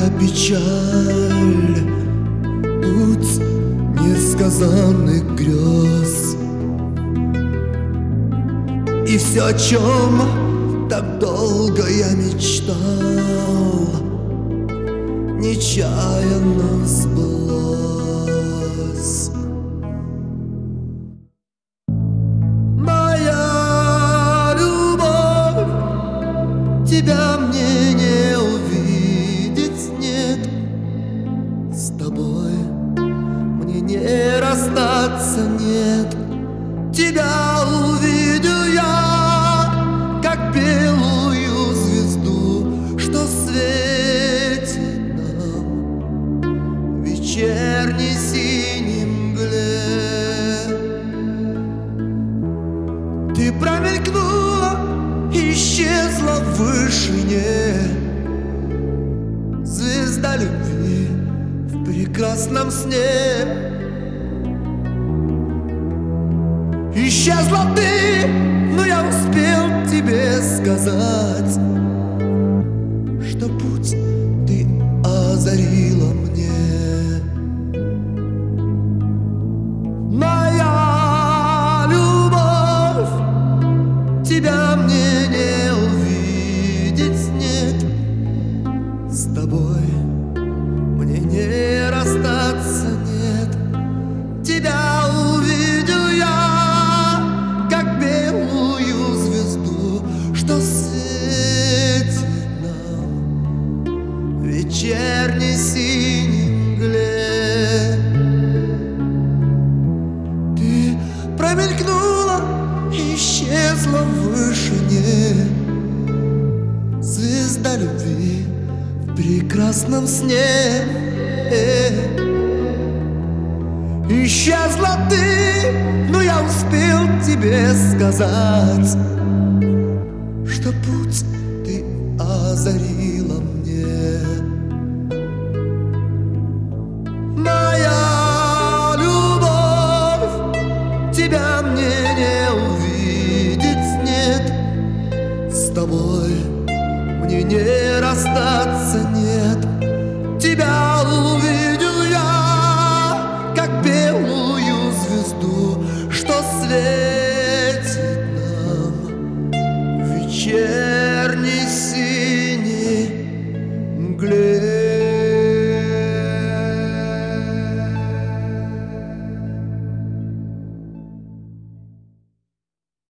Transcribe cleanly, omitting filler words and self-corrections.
Моя печаль, путь несказанных грез, и все, о чем так долго я мечтал, нечаянно сбылось. Моя любовь, тебя мне не увидеть, нет. С тобой мне не расстаться, нет. Тебя увидел я, как белую звезду, что светит нам в вечерней синей мгле. Ты промелькнула, исчезла в вышине, звезда любви в прекрасном сне. Исчезла ты, но я успел тебе сказать, что путь ты озарила мне. Моя любовь, тебя мне не увидеть, нет. С тобой мне не расстаться, нет. Тебя увидел я, как белую звезду, что светит нам в вечерней синей мгле. Ты промелькнула, исчезла в вышине, звезда любви в прекрасном сне. Исчезла ты, но я успел тебе сказать, что путь ты озарил.